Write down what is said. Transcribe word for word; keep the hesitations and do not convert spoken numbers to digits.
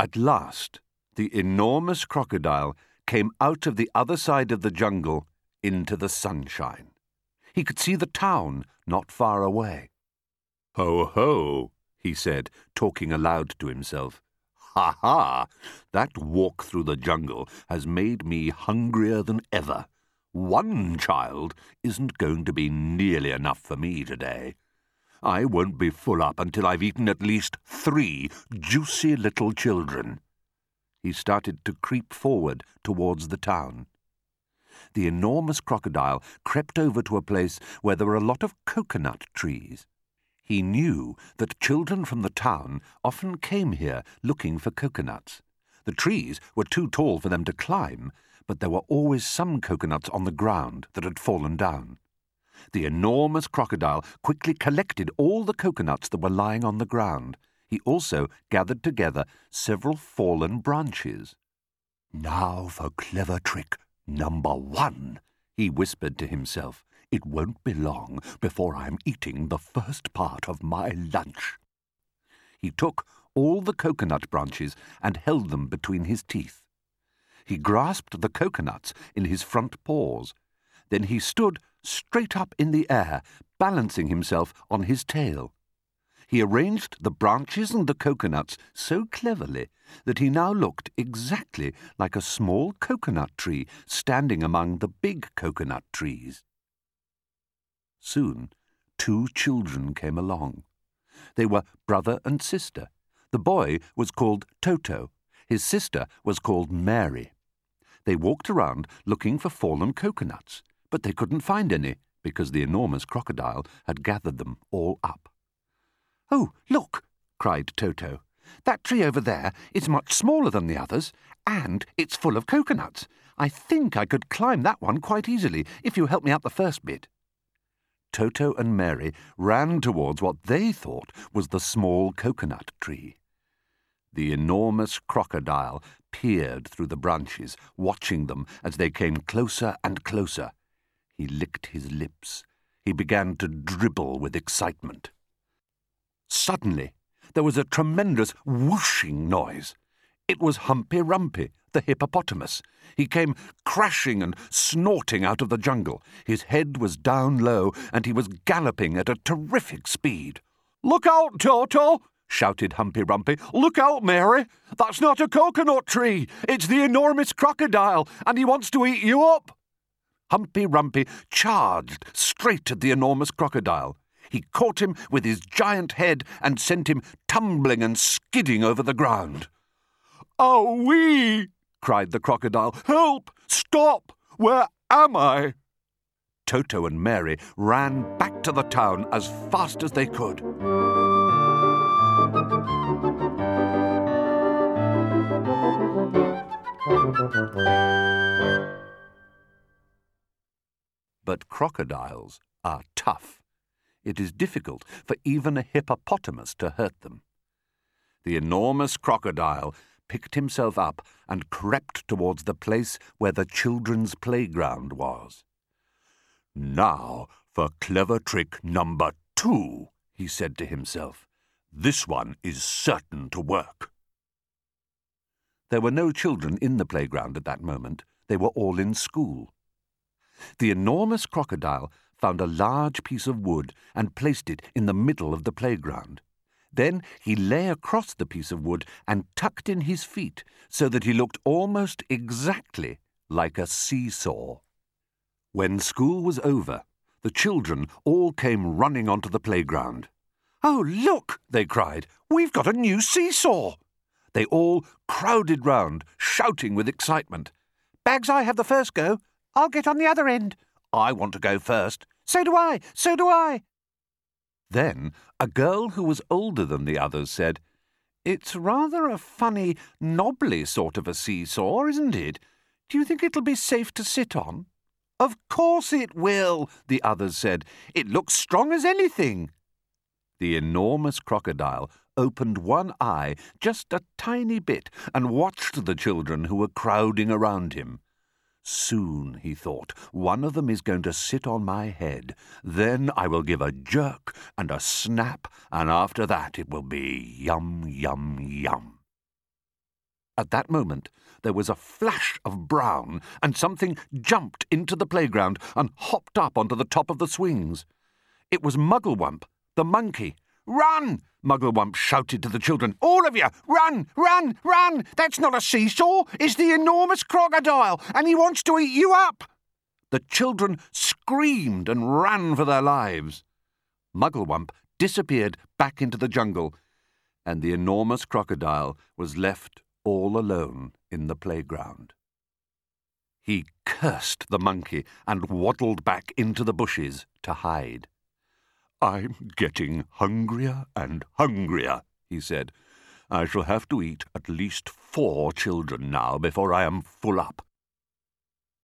At last, the enormous crocodile came out of the other side of the jungle into the sunshine. He could see the town not far away. "Ho, ho," he said, talking aloud to himself. "Ha, ha! That walk through the jungle has made me hungrier than ever. One child isn't going to be nearly enough for me today. I won't be full up until I've eaten at least three juicy little children." He started to creep forward towards the town. The enormous crocodile crept over to a place where there were a lot of coconut trees. He knew that children from the town often came here looking for coconuts. The trees were too tall for them to climb, but there were always some coconuts on the ground that had fallen down. The enormous crocodile quickly collected all the coconuts that were lying on the ground. He also gathered together several fallen branches. "Now for clever trick number one," he whispered to himself. "It won't be long before I'm eating the first part of my lunch." He took all the coconut branches and held them between his teeth. He grasped the coconuts in his front paws. Then he stood straight up in the air, balancing himself on his tail. He arranged the branches and the coconuts so cleverly that he now looked exactly like a small coconut tree standing among the big coconut trees. Soon, two children came along. They were brother and sister. The boy was called Toto. His sister was called Mary. They walked around looking for fallen coconuts, but they couldn't find any because the enormous crocodile had gathered them all up. "Oh, look!" cried Toto. "That tree over there is much smaller than the others, and it's full of coconuts. I think I could climb that one quite easily if you help me up the first bit." Toto and Mary ran towards what they thought was the small coconut tree. The enormous crocodile peered through the branches, watching them as they came closer and closer. He licked his lips. He began to dribble with excitement. Suddenly, there was a tremendous whooshing noise. It was Humpy Rumpy, the hippopotamus. He came crashing and snorting out of the jungle. His head was down low, and he was galloping at a terrific speed. "Look out, Toto!" shouted Humpy Rumpy. "Look out, Mary! That's not a coconut tree. It's the enormous crocodile, and he wants to eat you up." Humpy Rumpy charged straight at the enormous crocodile. He caught him with his giant head and sent him tumbling and skidding over the ground. "Oh-wee!" cried the crocodile. "Help! Stop! Where am I?" Toto and Mary ran back to the town as fast as they could. But crocodiles are tough. It is difficult for even a hippopotamus to hurt them. The enormous crocodile picked himself up and crept towards the place where the children's playground was. "Now for clever trick number two," he said to himself. "This one is certain to work." There were no children in the playground at that moment. They were all in school. The enormous crocodile found a large piece of wood and placed it in the middle of the playground. Then he lay across the piece of wood and tucked in his feet so that he looked almost exactly like a seesaw. When school was over, the children all came running onto the playground. "Oh, look!" they cried. "We've got a new seesaw!" They all crowded round, shouting with excitement. "Bags, I have the first go. I'll get on the other end." "I want to go first." "So do I, so do I." Then a girl who was older than the others said, "It's rather a funny, knobbly sort of a seesaw, isn't it? Do you think it'll be safe to sit on?" "Of course it will," the others said. "It looks strong as anything." The enormous crocodile opened one eye just a tiny bit and watched the children who were crowding around him. "Soon," he thought, "one of them is going to sit on my head. Then I will give a jerk and a snap, and after that it will be yum, yum, yum." At that moment, there was a flash of brown, and something jumped into the playground and hopped up onto the top of the swings. It was Mugglewump, the monkey. "Run!" Mugglewump shouted to the children. "All of you, run, run, run! That's not a seesaw, it's the enormous crocodile, and he wants to eat you up!" The children screamed and ran for their lives. Mugglewump disappeared back into the jungle, and the enormous crocodile was left all alone in the playground. He cursed the monkey and waddled back into the bushes to hide. "I'm getting hungrier and hungrier," he said. "I shall have to eat at least four children now before I am full up.